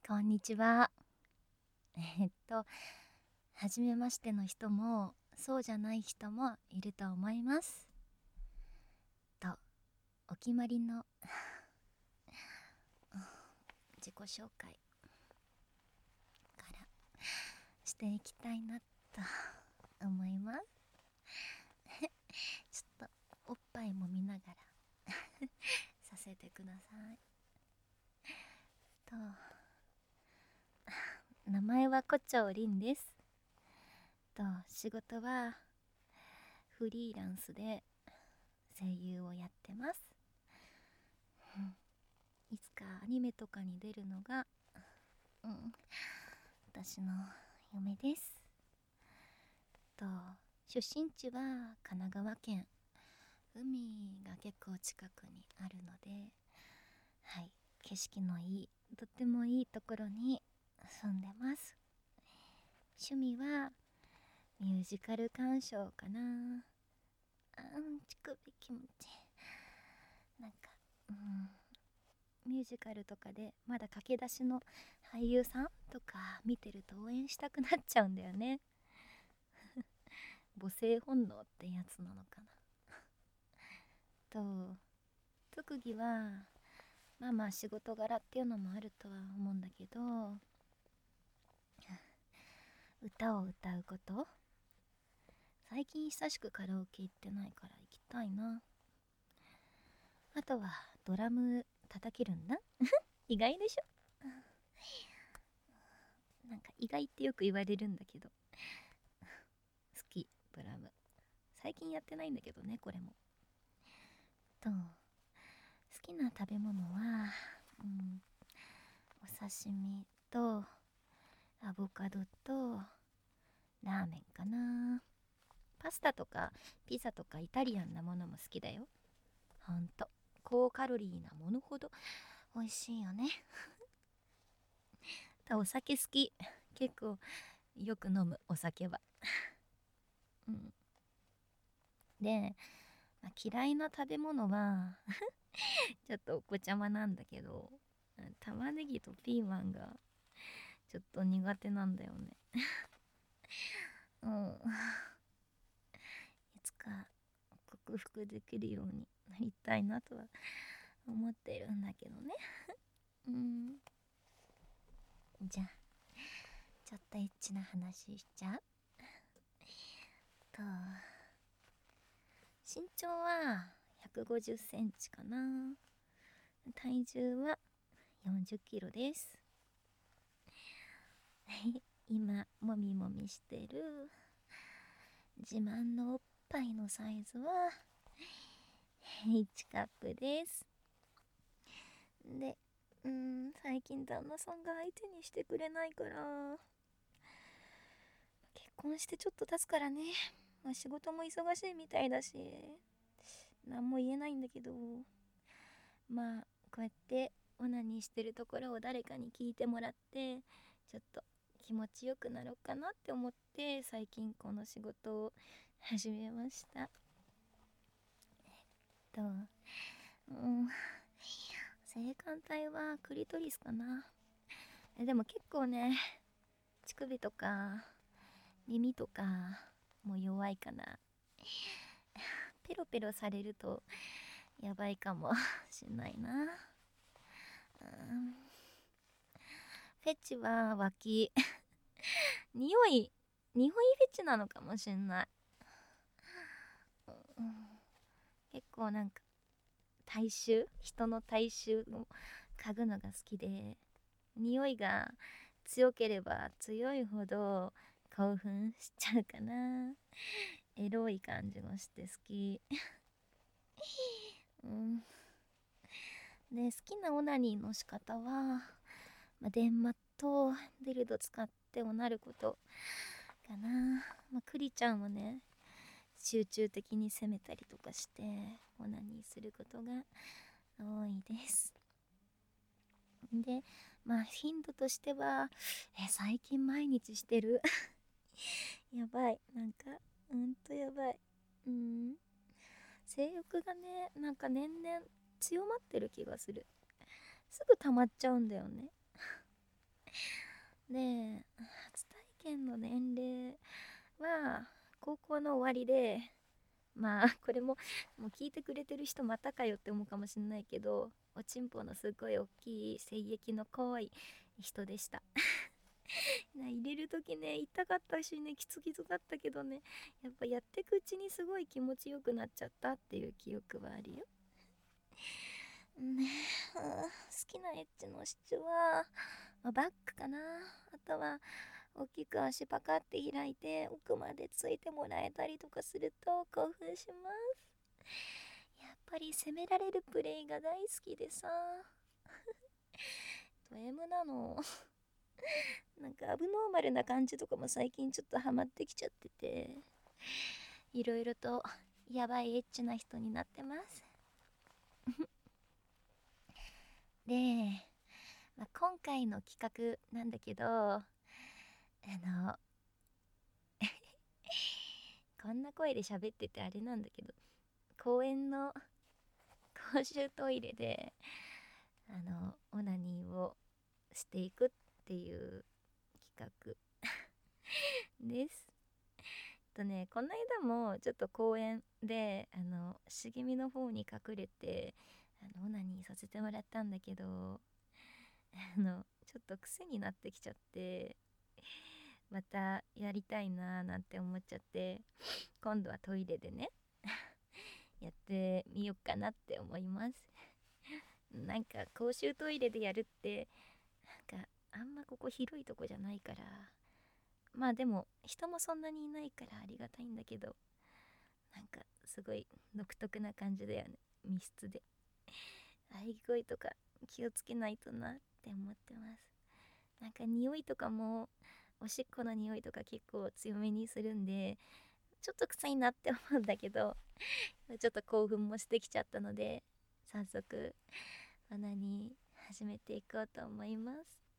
こんにちは。はじめましての人も、そうじゃない人もいると思います。お決まりの自己紹介からしていきたいなと思います。ちょっとおっぱいも見ながらさせてください。名前は胡蝶凛です。仕事はフリーランスで声優をやってます。いつかアニメとかに出るのが、私の夢です。出身地は神奈川県。海が結構近くにあるので、はい、景色のいい、とってもいいところに住んでます。趣味はミュージカル鑑賞かな。乳首気持ちいい。ミュージカルとかでまだ駆け出しの俳優さんとか見てると応援したくなっちゃうんだよね。母性本能ってやつなのかな。特技はまあ仕事柄っていうのもあるとは思うんだけど、歌を歌うこと。最近久しくカラオケ行ってないから行きたいな。あとはドラム叩けるんだ。意外でしょ。なんか意外ってよく言われるんだけど、好きドラム。最近やってないんだけどね、これも。好きな食べ物は、お刺身とアボカドとラーメンかな。パスタとかピザとかイタリアンなものも好きだよ。ほんと高カロリーなものほど美味しいよね。お酒好き。結構よく飲むお酒は。で、嫌いな食べ物はちょっとお子ちゃまなんだけど、玉ねぎとピーマンがちょっと苦手なんだよね。いつか克服できるようになりたいなとは思ってるんだけどね。じゃあちょっとエッチな話しちゃうと、身長は150センチかな。体重は40キロです。今もみもみしてる自慢のおっぱいのサイズは1カップです。で、最近旦那さんが相手にしてくれないから、結婚してちょっと経つからね、仕事も忙しいみたいだし何も言えないんだけど、こうやってオナニーしてるところを誰かに聞いてもらってちょっと気持ちよくなろうかなって思って最近この仕事を始めました。性感帯はクリトリスかな。でも結構ね、乳首とか耳とかもう弱いかな。ペロペロされるとやばいかもしんないな。フェチは脇。匂いフェチなのかもしんない。結構なんか人の体臭を嗅ぐのが好きで、匂いが強ければ強いほど興奮しちゃうかな。エロい感じがして好き。で、好きなオナニーの仕方は、電マとデルド使っておなることかな。クリちゃんはね、集中的に攻めたりとかしてオナニーすることが多いです。で、頻度としては最近毎日してる。やばい、なんかやばい。性欲がね、なんか年々強まってる気がする。すぐ溜まっちゃうんだよね。 で、初体験の年齢は高校の終わりで、まあこれももう聞いてくれてる人またかよって思うかもしんないけど、おちんぽのすっごい大きい精液の濃い人でした。入れる時ね痛かったしね、キツキツだったけどね、やっぱやってくうちにすごい気持ちよくなっちゃったっていう記憶はあるよね。好きなエッチの質は、バックかな。あとは大きく足パカって開いて奥までついてもらえたりとかすると興奮します。やっぱり攻められるプレイが大好きでさ。ド M なの。なんかアブノーマルな感じとかも最近ちょっとハマってきちゃってて、いろいろとやばいエッチな人になってます。で、今回の企画なんだけど、こんな声で喋っててあれなんだけど、公園の公衆トイレでオナニーをしていくっていう企画ですこの間もちょっと公園で茂みの方に隠れてオナニーさせてもらったんだけど、ちょっと癖になってきちゃって、またやりたいなーなんて思っちゃって、今度はトイレでねやってみようかなって思います。なんか公衆トイレでやるってなんかあんまここ広いとこじゃないから、まあでも人もそんなにいないからありがたいんだけど、なんかすごい独特な感じだよね、密室で。喘ぎ声とか気をつけないとなって思ってます。なんか匂いとかもおしっこの匂いとか結構強めにするんで、ちょっと臭いなって思うんだけど、ちょっと興奮もしてきちゃったので、早速オナニー始めていこうと思います。